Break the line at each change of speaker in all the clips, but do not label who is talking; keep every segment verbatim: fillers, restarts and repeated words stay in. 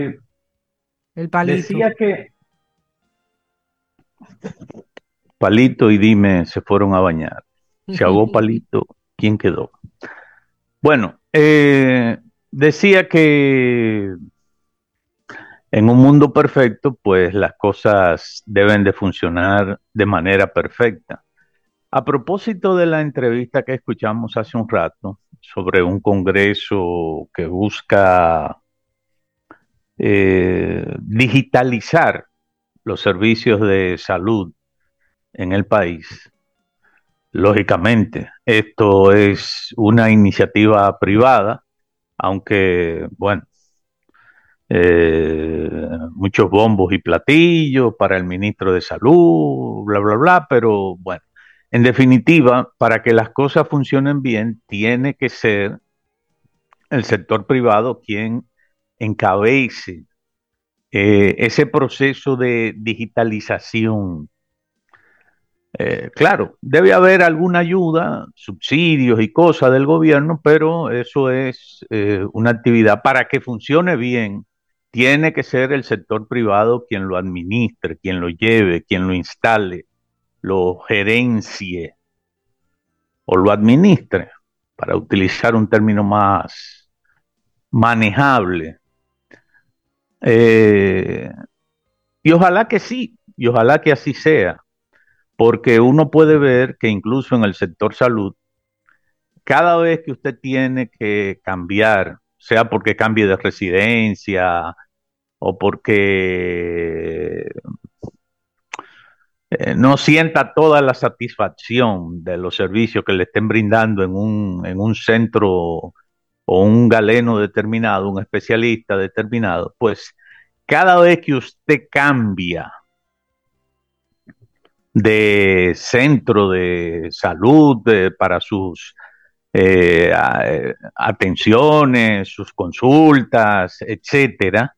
El palito.
Decía que Palito y Dime se fueron a bañar. Se ahogó Palito, ¿quién quedó? Bueno, eh, decía que en un mundo perfecto, pues las cosas deben de funcionar de manera perfecta. A propósito de la entrevista que escuchamos hace un rato sobre un congreso que busca eh, digitalizar los servicios de salud en el país. Lógicamente, esto es una iniciativa privada, aunque, bueno, eh, muchos bombos y platillos para el ministro de Salud, bla, bla, bla, pero bueno, en definitiva, para que las cosas funcionen bien, tiene que ser el sector privado quien encabece eh, ese proceso de digitalización. Eh, claro, debe haber alguna ayuda, subsidios y cosas del gobierno, pero eso es eh, una actividad para que funcione bien. Tiene que ser el sector privado quien lo administre, quien lo lleve, quien lo instale, lo gerencie o lo administre, para utilizar un término más manejable. Eh, y ojalá que sí, y ojalá que así sea, porque uno puede ver que incluso en el sector salud, cada vez que usted tiene que cambiar, sea porque cambie de residencia o porque eh, no sienta toda la satisfacción de los servicios que le estén brindando en un, en un centro o un galeno determinado, un especialista determinado, pues cada vez que usted cambia de centro de salud de, para sus eh, a, eh, atenciones, sus consultas, etcétera,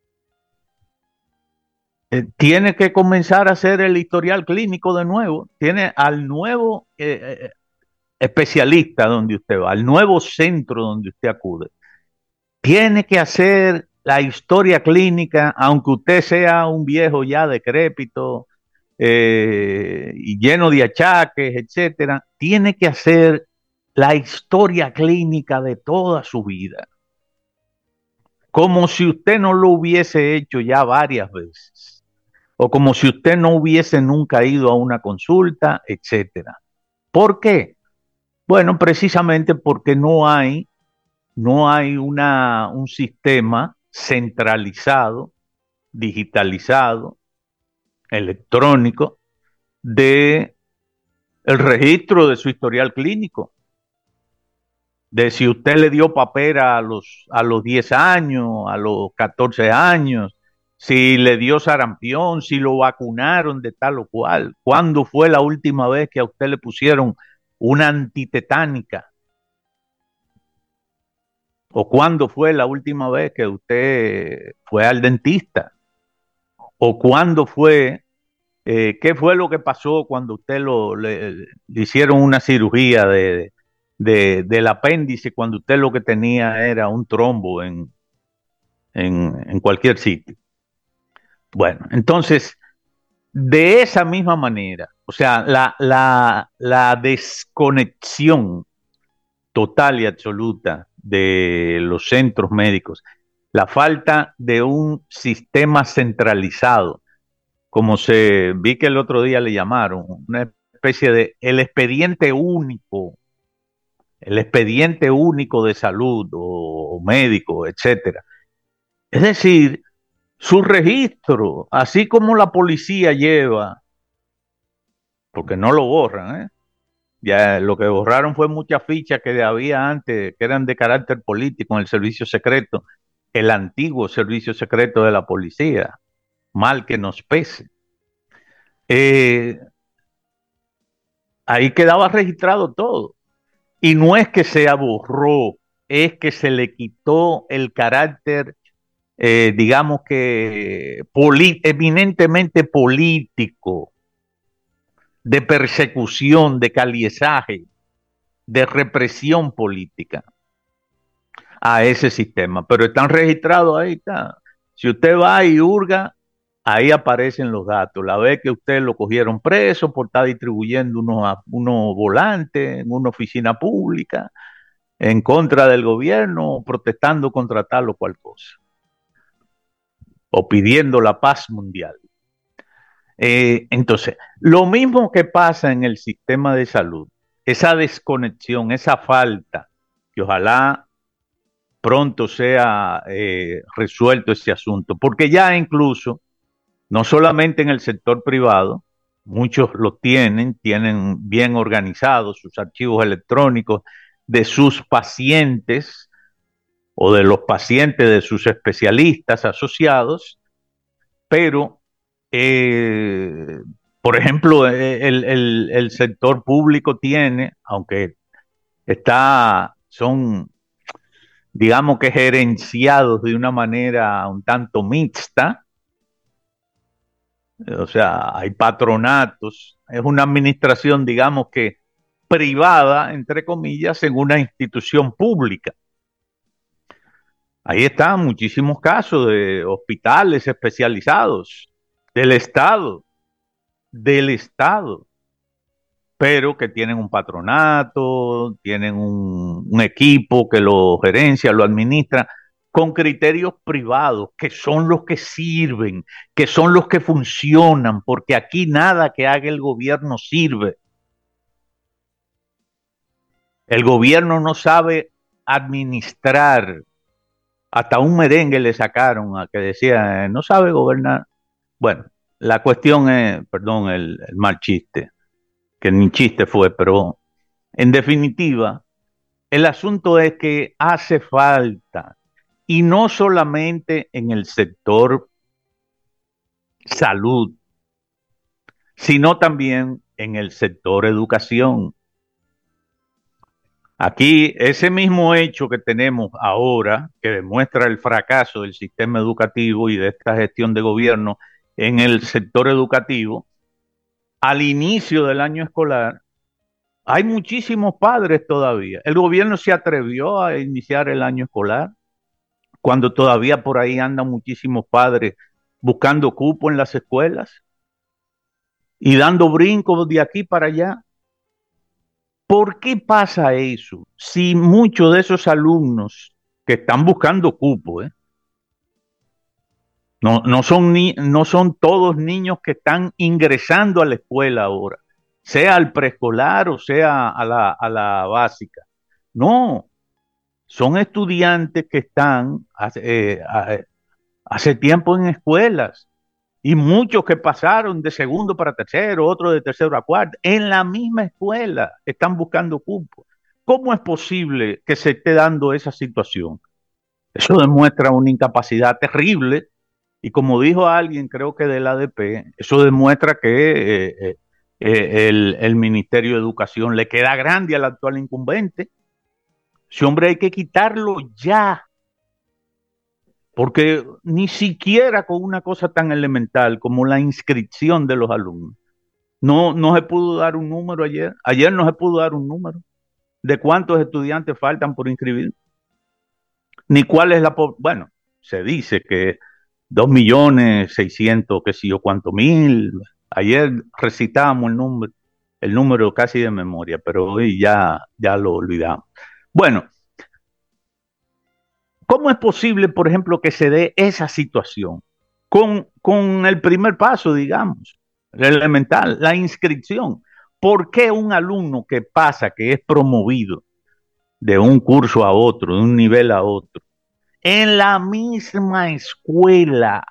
eh, tiene que comenzar a hacer el historial clínico de nuevo. Tiene al nuevo eh, eh, especialista donde usted va, al nuevo centro donde usted acude. Tiene que hacer la historia clínica, aunque usted sea un viejo ya decrépito eh, y lleno de achaques, etcétera. Tiene que hacer la historia clínica de toda su vida, como si usted no lo hubiese hecho ya varias veces, o como si usted no hubiese nunca ido a una consulta, etcétera. ¿Por qué? Bueno, precisamente porque no hay, no hay una, un sistema centralizado, digitalizado, electrónico, de el registro de su historial clínico, de si usted le dio papera a los, a los diez años, a los catorce años, si le dio sarampión, si lo vacunaron de tal o cual, cuándo fue la última vez que a usted le pusieron una antitetánica, o cuándo fue la última vez que usted fue al dentista, o cuándo fue, eh, qué fue lo que pasó cuando usted lo, le, le hicieron una cirugía de, de, del apéndice, cuando usted lo que tenía era un trombo en, en, en cualquier sitio. Bueno, entonces, de esa misma manera, o sea, la, la, la desconexión total y absoluta de los centros médicos, la falta de un sistema centralizado, como se vi que el otro día le llamaron, una especie de el expediente único, el expediente único de salud o, o médico, etcétera. Es decir, su registro, así como la policía lleva, porque no lo borran, ¿eh? Ya lo que borraron fue muchas fichas que había antes, que eran de carácter político en el servicio secreto, el antiguo servicio secreto de la policía, mal que nos pese. Eh, Ahí quedaba registrado todo. Y no es que se borró, es que se le quitó el carácter, eh, digamos que, poli eminentemente político, de persecución, de caliezaje, de represión política a ese sistema. Pero están registrados ahí, está. Si usted va y hurga, ahí aparecen los datos. La vez que usted lo cogieron preso por estar distribuyendo unos, unos volantes en una oficina pública en contra del gobierno, protestando contra tal o cual cosa, o pidiendo la paz mundial. Eh, entonces, lo mismo que pasa en el sistema de salud, esa desconexión, esa falta, que ojalá pronto sea eh, resuelto ese asunto, porque ya incluso, no solamente en el sector privado, muchos lo tienen, tienen bien organizados sus archivos electrónicos de sus pacientes o de los pacientes de sus especialistas asociados, pero, eh, por ejemplo, el, el, el sector público tiene, aunque está, son, digamos que gerenciados de una manera un tanto mixta, o sea, hay patronatos, es una administración, digamos que privada, entre comillas, en una institución pública. Ahí están muchísimos casos de hospitales especializados del Estado, del Estado, pero que tienen un patronato, tienen un, un equipo que lo gerencia, lo administra, con criterios privados, que son los que sirven, que son los que funcionan, porque aquí nada que haga el gobierno sirve. El gobierno no sabe administrar. Hasta un merengue le sacaron a que decía, no sabe gobernar. Bueno, la cuestión es, perdón, el, el mal chiste, que ni chiste fue, pero en definitiva, el asunto es que hace falta, y no solamente en el sector salud, sino también en el sector educación. Aquí, ese mismo hecho que tenemos ahora, que demuestra el fracaso del sistema educativo y de esta gestión de gobierno en el sector educativo, al inicio del año escolar, hay muchísimos padres todavía. El gobierno se atrevió a iniciar el año escolar, cuando todavía por ahí andan muchísimos padres buscando cupo en las escuelas y dando brincos de aquí para allá. ¿Por qué pasa eso? Si muchos de esos alumnos que están buscando cupo, ¿eh? no, no, son ni, no son todos niños que están ingresando a la escuela ahora, sea al preescolar o sea a la, a la básica. No, son estudiantes que están hace, eh, hace tiempo en escuelas y muchos que pasaron de segundo para tercero, otros de tercero a cuarto, en la misma escuela están buscando cupo. ¿Cómo es posible que se esté dando esa situación? Eso demuestra una incapacidad terrible y como dijo alguien, creo que del A D P, eso demuestra que eh, eh, eh, el, el Ministerio de Educación le queda grande al actual incumbente. Ese hombre hay que quitarlo ya, porque ni siquiera con una cosa tan elemental como la inscripción de los alumnos, no, no se pudo dar un número ayer, ayer no se pudo dar un número de cuántos estudiantes faltan por inscribir, ni cuál es la, bueno, se dice que dos millones seiscientos, qué sé yo, cuánto mil, ayer recitábamos el número, el número casi de memoria, pero hoy ya, ya lo olvidamos. Bueno, ¿cómo es posible, por ejemplo, que se dé esa situación? Con, con el primer paso, digamos, el elemental, la inscripción. ¿Por qué un alumno que pasa, que es promovido de un curso a otro, de un nivel a otro, en la misma escuela,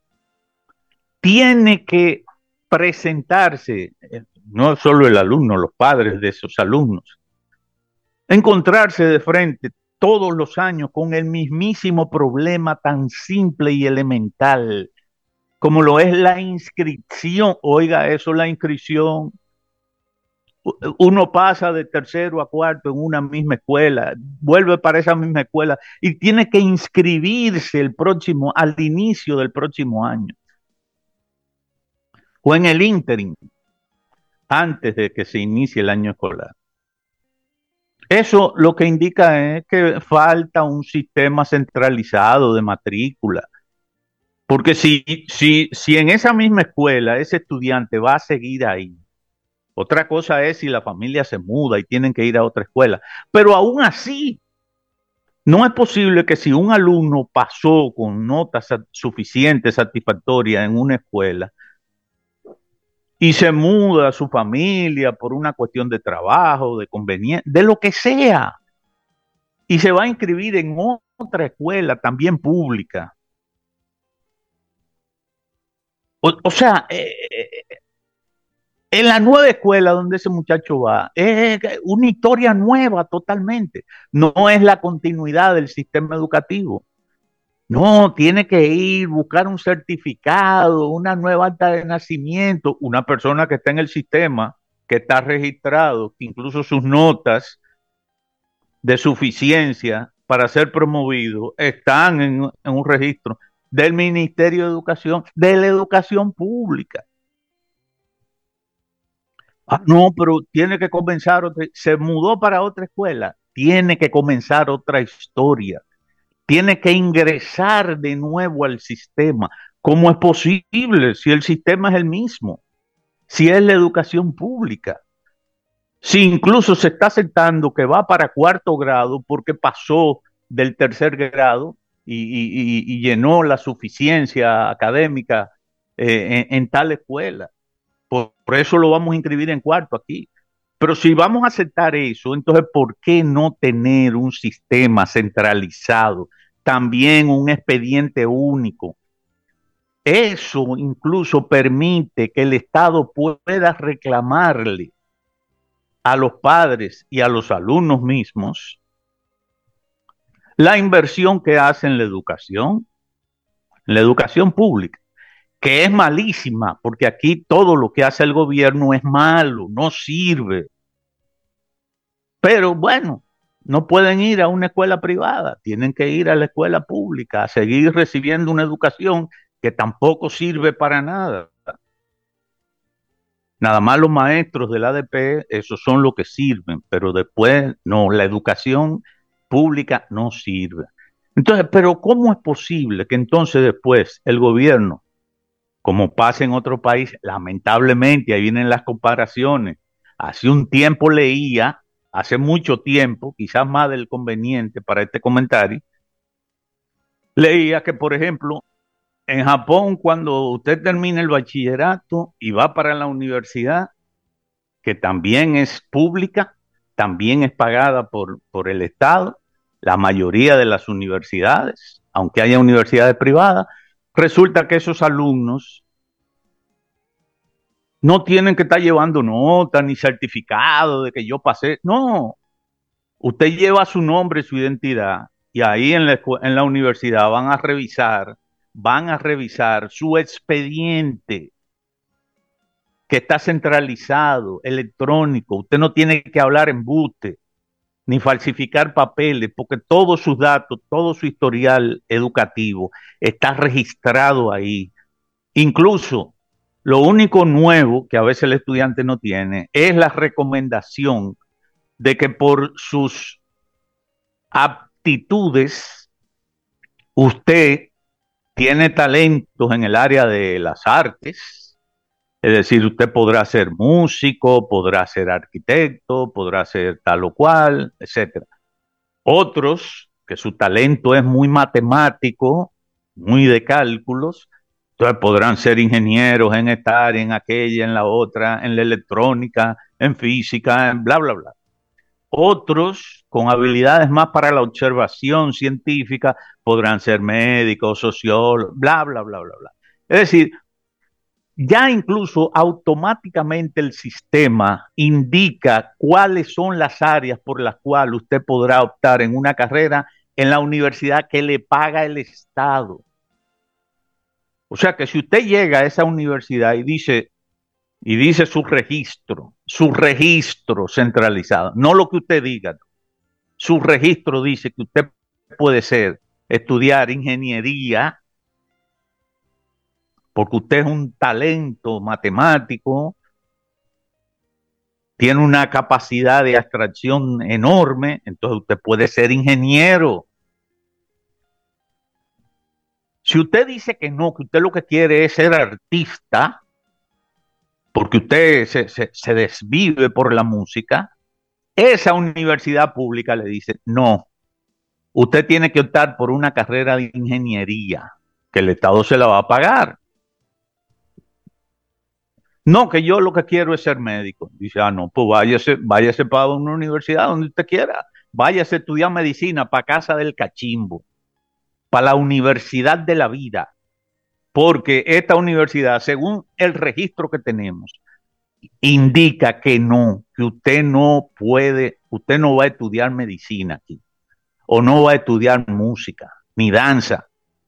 tiene que presentarse, no solo el alumno, los padres de esos alumnos, encontrarse de frente todos los años con el mismísimo problema tan simple y elemental como lo es la inscripción? Oiga, eso, la inscripción, uno pasa de tercero a cuarto en una misma escuela, vuelve para esa misma escuela y tiene que inscribirse el próximo, al inicio del próximo año, o en el ínterin, antes de que se inicie el año escolar. Eso lo que indica es que falta un sistema centralizado de matrícula, Porque si, si, si en esa misma escuela ese estudiante va a seguir ahí, otra cosa es si la familia se muda y tienen que ir a otra escuela. Pero aún así, no es posible que si un alumno pasó con notas sa- suficientes, satisfactorias en una escuela y se muda a su familia por una cuestión de trabajo, de conveniencia, de lo que sea, y se va a inscribir en otra escuela también pública. O, o sea, eh, eh, en la nueva escuela donde ese muchacho va, es una historia nueva totalmente. No es la continuidad del sistema educativo. No, tiene que ir, buscar un certificado, una nueva acta de nacimiento, una persona que está en el sistema, que está registrado, que incluso sus notas de suficiencia para ser promovido están en, en un registro del Ministerio de Educación, de la educación pública. Ah, no, pero tiene que comenzar otra, se mudó para otra escuela, tiene que comenzar otra historia, tiene que ingresar de nuevo al sistema. ¿Cómo es posible si el sistema es el mismo? Si es la educación pública, si incluso se está aceptando que va para cuarto grado porque pasó del tercer grado y, y- y- y llenó la suficiencia académica eh, en, en tal escuela. Por, por eso lo vamos a inscribir en cuarto aquí. Pero si vamos a aceptar eso, entonces, ¿por qué no tener un sistema centralizado? También un expediente único. Eso incluso permite que el Estado pueda reclamarle a los padres y a los alumnos mismos la inversión que hacen en la educación, en la educación pública, que es malísima, porque aquí todo lo que hace el gobierno es malo, no sirve. Pero bueno, no pueden ir a una escuela privada, tienen que ir a la escuela pública, a seguir recibiendo una educación que tampoco sirve para nada. Nada más los maestros del A D P, esos son los que sirven, pero después no, la educación pública no sirve. Entonces, pero ¿cómo es posible que entonces después el gobierno, como pasa en otro país, lamentablemente, ahí vienen las comparaciones, hace un tiempo leía, hace mucho tiempo, quizás más del conveniente para este comentario, leía que, por ejemplo, en Japón, cuando usted termina el bachillerato y va para la universidad, que también es pública, también es pagada por, por el Estado, la mayoría de las universidades, aunque haya universidades privadas, resulta que esos alumnos no tienen que estar llevando notas ni certificado de que yo pasé. No, usted lleva su nombre, su identidad, y ahí en la, en la universidad van a revisar, van a revisar su expediente que está centralizado, electrónico. Usted no tiene que hablar embuste ni falsificar papeles, porque todos sus datos, todo su historial educativo está registrado ahí. Incluso lo único nuevo que a veces el estudiante no tiene es la recomendación de que por sus aptitudes usted tiene talentos en el área de las artes, es decir, usted podrá ser músico, podrá ser arquitecto, podrá ser tal o cual, etcétera. Otros, que su talento es muy matemático, muy de cálculos, entonces podrán ser ingenieros en esta área, en aquella, en la otra, en la electrónica, en física, en bla, bla, bla. Otros, con habilidades más para la observación científica, podrán ser médicos, sociólogos, bla, bla, bla, bla, bla. Es decir, ya incluso automáticamente el sistema indica cuáles son las áreas por las cuales usted podrá optar en una carrera en la universidad que le paga el Estado. O sea que si usted llega a esa universidad y dice, y dice su registro, su registro centralizado, no lo que usted diga, su registro dice que usted puede ser, estudiar ingeniería, porque usted es un talento matemático, tiene una capacidad de abstracción enorme, entonces usted puede ser ingeniero. Si usted dice que no, que usted lo que quiere es ser artista, porque usted se, se, se desvive por la música, esa universidad pública le dice, no, usted tiene que optar por una carrera de ingeniería, que el Estado se la va a pagar. No, que yo lo que quiero es ser médico. Dice, ah, no, pues váyase, váyase para una universidad donde usted quiera. Váyase a estudiar medicina para Casa del Cachimbo, para la Universidad de la Vida. Porque esta universidad, según el registro que tenemos, indica que no, que usted no puede, usted no va a estudiar medicina aquí, o no va a estudiar música, ni danza,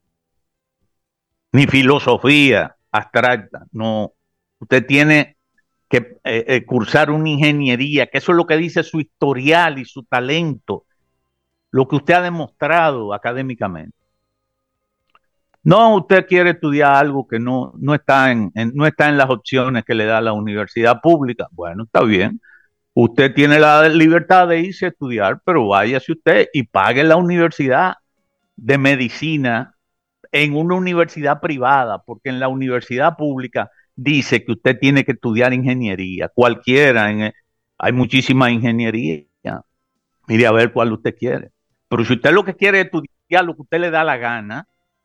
ni filosofía abstracta, no. Usted tiene que eh, eh, cursar una ingeniería, que eso es lo que dice su historial y su talento, lo que usted ha demostrado académicamente. No, usted quiere estudiar algo que no, no, está en, en, no está en las opciones que le da la universidad pública. Bueno, está bien. Usted tiene la libertad de irse a estudiar, pero váyase usted y pague la universidad de medicina en una universidad privada, porque en la universidad pública dice que usted tiene que estudiar ingeniería, cualquiera, en, hay muchísima ingeniería. Mire a ver cuál usted quiere. Pero si usted lo que quiere es estudiar lo que usted le da la gana,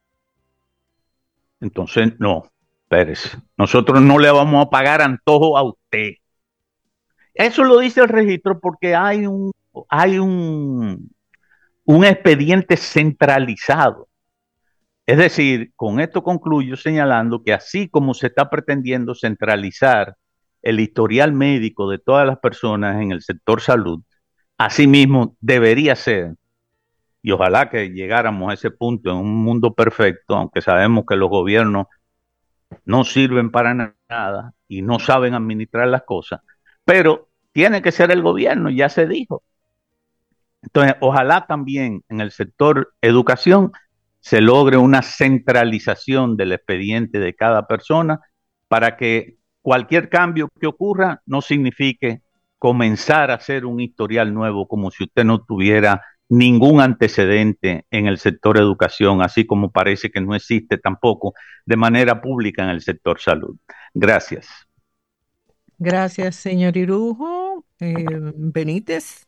entonces no, Pérez, nosotros no le vamos a pagar antojo a usted. Eso lo dice el registro porque hay un, hay un, un expediente centralizado. Es decir, con esto concluyo señalando que así como se está pretendiendo centralizar el historial médico de todas las personas en el sector salud, asimismo debería ser, y ojalá que llegáramos a ese punto en un mundo perfecto, aunque sabemos que los gobiernos no sirven para nada y no saben administrar las cosas, pero tiene que ser el gobierno, ya se dijo. Entonces, ojalá también en el sector educación se logre una centralización del expediente de cada persona para que cualquier cambio que ocurra no signifique comenzar a hacer un historial nuevo como si usted no tuviera ningún antecedente en el sector educación, así como parece que no existe tampoco de manera pública en el sector salud. Gracias.
Gracias, señor Irujo. Eh, Benítez.